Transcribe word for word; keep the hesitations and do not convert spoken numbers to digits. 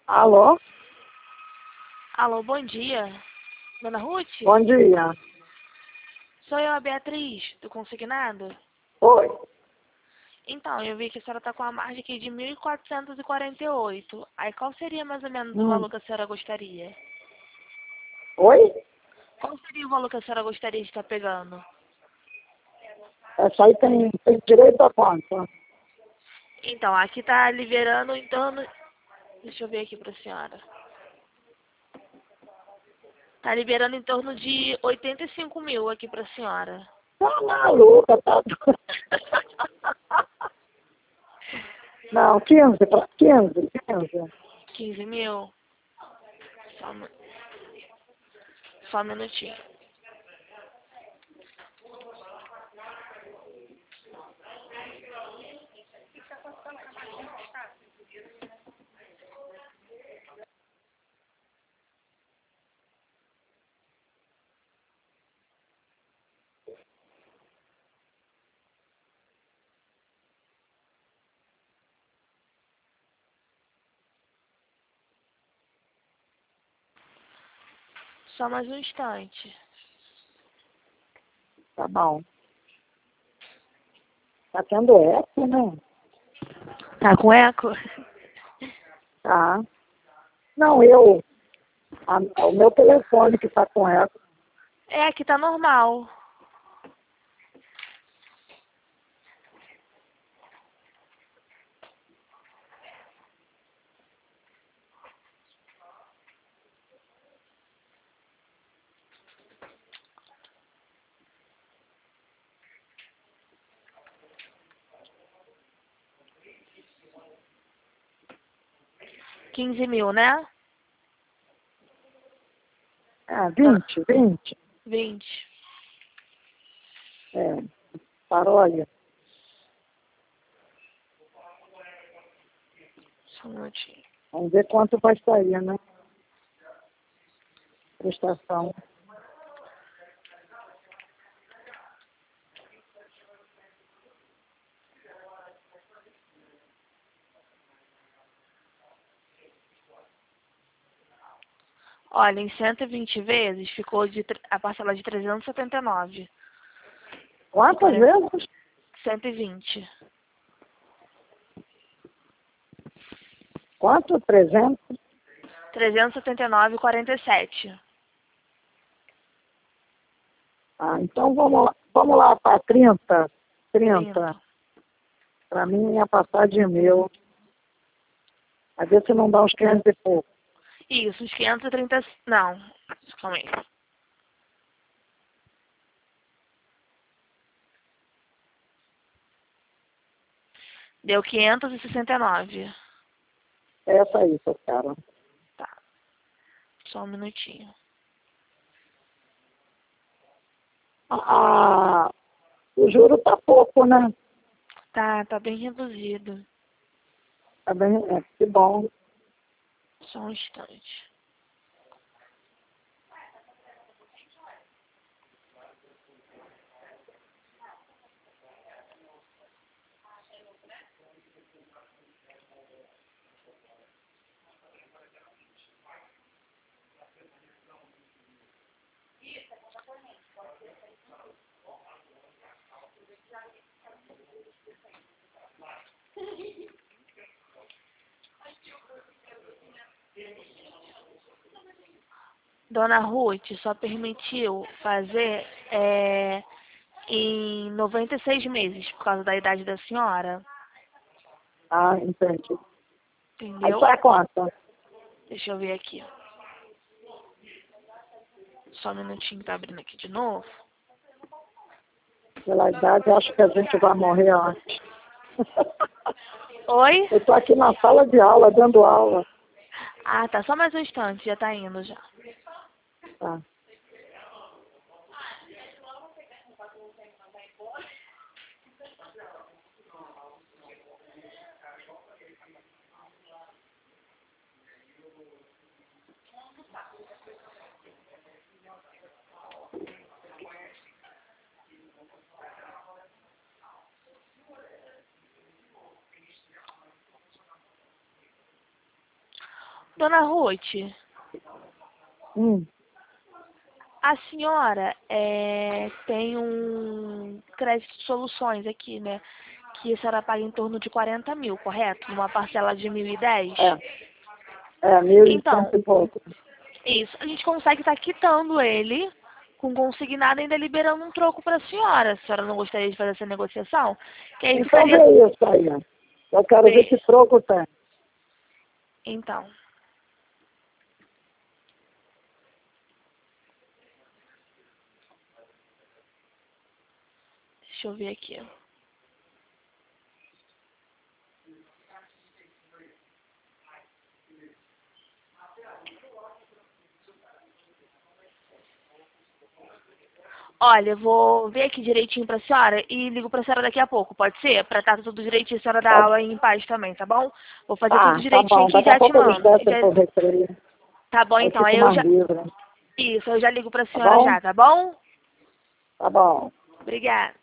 Alô? Alô, bom dia. Dona Ruth? Bom dia. Sou eu, a Beatriz, do Consignado. Oi. Então, eu vi que a senhora está com a margem aqui de mil quatrocentos e quarenta e oito. Aí qual seria mais ou menos o Hum. valor que a senhora gostaria? Oi? Qual seria o valor que a senhora gostaria de estar pegando? Essa aí tem, tem direito a quanto? Então, aqui está liberando em torno... Deixa eu ver aqui para a senhora. Está liberando em torno de oitenta e cinco mil aqui para a senhora. Tá maluca, tá doida. Não, quinze, pra- quinze, quinze. quinze mil? Só, um- só um minutinho. Só mais um instante. Tá bom. Tá tendo eco, né? Tá com eco? Tá. Não, eu. a- o meu telefone que tá com eco. É, aqui tá normal. quinze mil, né? Ah, vinte, vinte. vinte. É, paródia. Só um minutinho. Vamos ver quanto vai sair, né? Prestação. Olha, em cento e vinte vezes ficou de, tre- a parcela de trezentos e setenta e nove. Quantas Quarenta- vezes? cento e vinte. Quanto? trezentos? trezentos e setenta e nove e quarenta e sete. Ah, então vamos lá, vamos lá para trinta. trinta. trinta. Para mim ia passar de mil. A ver se não dá uns quinhentos e pouco. Isso, uns quinhentos e trinta. Não, calma aí. Deu quinhentos e sessenta e nove. É essa aí, seu cara. Tá, só um minutinho. Ah, o juro tá pouco, né? Tá, tá bem reduzido. Tá bem, é, que bom. Só um instante. Dona Ruth só permitiu fazer é, em noventa e seis meses, por causa da idade da senhora. Ah, entendi. Aí Entendeu? sai quanto? Deixa eu ver aqui. Só um minutinho, tá abrindo aqui de novo. Pela idade, acho que a gente vai morrer antes. Oi? Eu tô aqui na sala de aula, dando aula. Ah, tá. Só mais um instante, já tá indo já. Tá. Dona Ruth, Hum. a senhora é, tem um crédito de soluções aqui, né? Que a senhora paga em torno de quarenta mil, correto? Numa parcela de mil e dez? É. É, mil e Então, cento e pouco. isso. A gente consegue estar quitando ele com consignado e ainda liberando um troco para a senhora. A senhora não gostaria de fazer essa negociação? Que aí Então ficaria... vê isso aí. Ó. Eu quero ver que troco tem. Então, deixa eu ver aqui. Olha, eu vou ver aqui direitinho pra senhora e ligo pra senhora daqui a pouco, pode ser? Pra estar tudo direitinho, a senhora dar Tá, aula em paz também, tá bom? Vou fazer tudo tá, tá direitinho bom. aqui e Daqui a já te pouco eles mando. descem Já- por recreio. Tá bom, Aí então. Aí fico eu mais já... livre. Isso, eu já ligo pra Tá senhora bom? já, tá bom? Tá bom. Obrigada.